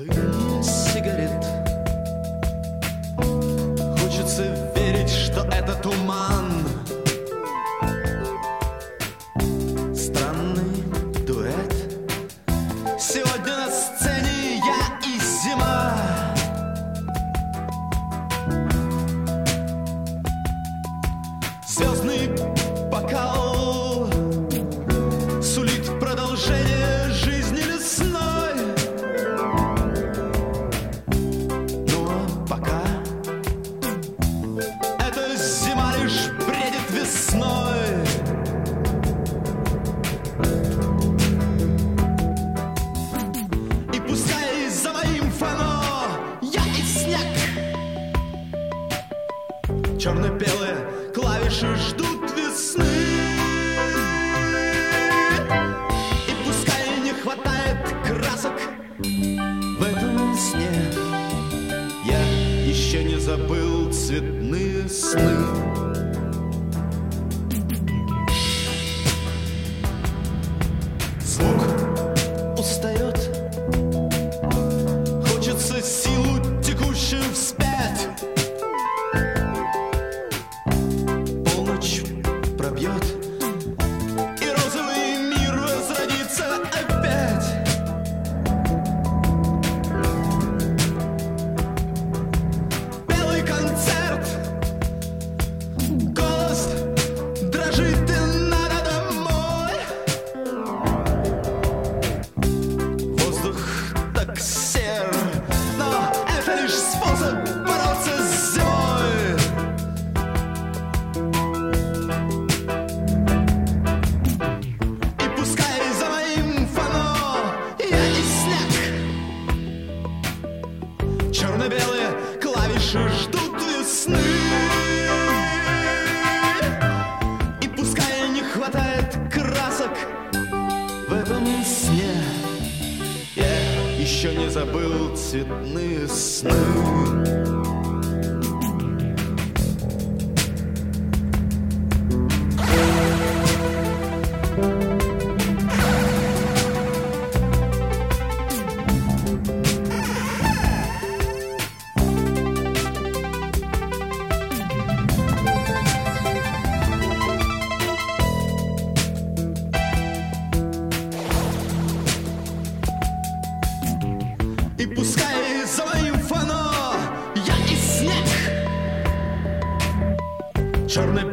Дым сигарет. Хочется верить, что это туман. Странный дуэт. Сегодня на сцене я и зима. Звездный бокал сулит продолжение жизни лесной. Но пока эта зима лишь бредит весной. И пускай за моим фано я и снег, черно-белые клавиши ждут весны. И пускай не хватает красок в этом сне, я еще не забыл цветные сны. Звук устает, хочется силу, текущую вспять. Полночь пробьет, и розовый мир возродится опять. Белый концерт, голос дрожит, и надо домой. Воздух так сер, но это лишь способ бороться с зимой. И пускай за моим фано я и снег, черно-белые клавиши ждут весны. И пускай не хватает красок в этом сне, я еще не забыл цветные сны. И пускай за моим фано я и снег, черный